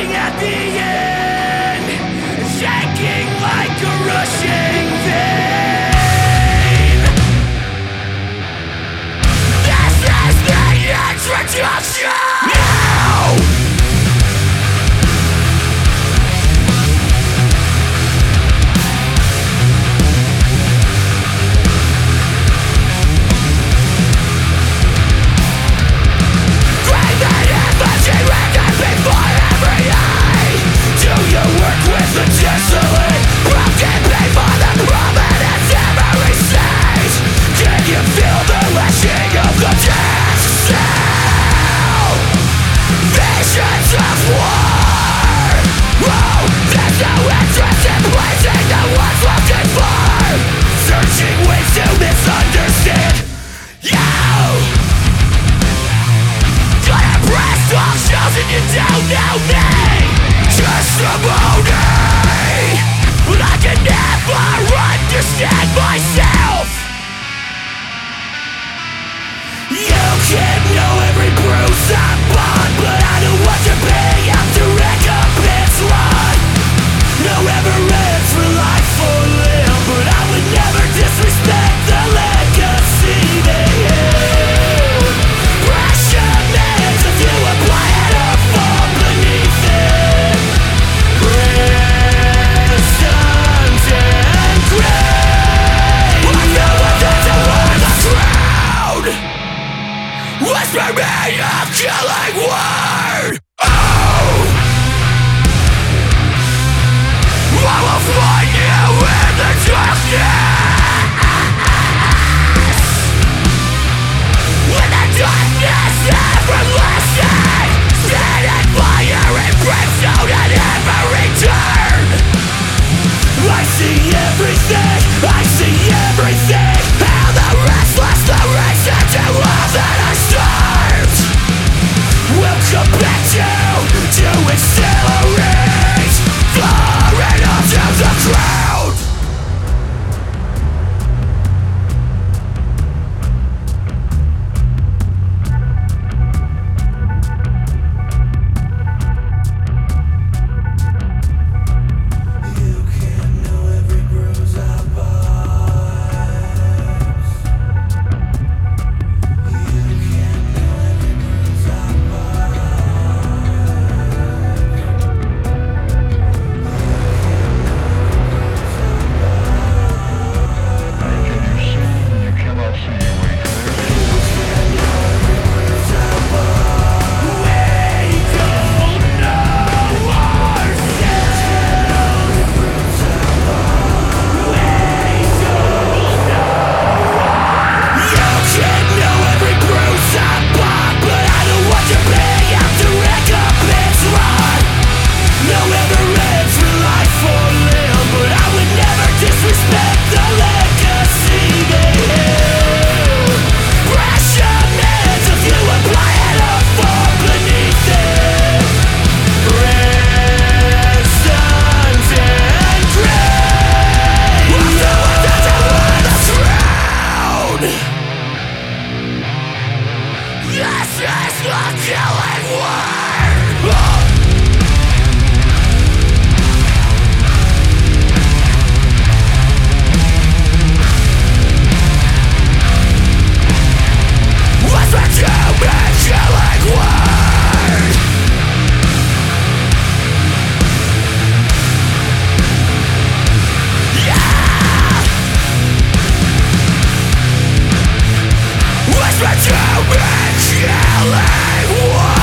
Standing at the end, shaking like a rushing vein. This is the introduction. Now. You don't know me, just a body, but I can never understand myself. You can know every bruise I'm on, but I don't want to pay up to recompense one. No evidence for life or limb, but I would never disrespect the legacy they held. Pressure meant if you apply it or fall beneath it. Presence and grace. I know what that's a word the crowd. Whisper me a killing word. Oh, I will find you in the darkness. When the darkness everlasting, set on fire and brimstone at every turn. I see everything, I see everything. How the restless, the reason to all that I starved will come back to accelerate, flying onto the crowd. You can't know every bruise I bite. You can't know every bruise I This is the killing word. Whisper to me, killing word. Yeah. Whisper to me, killing word.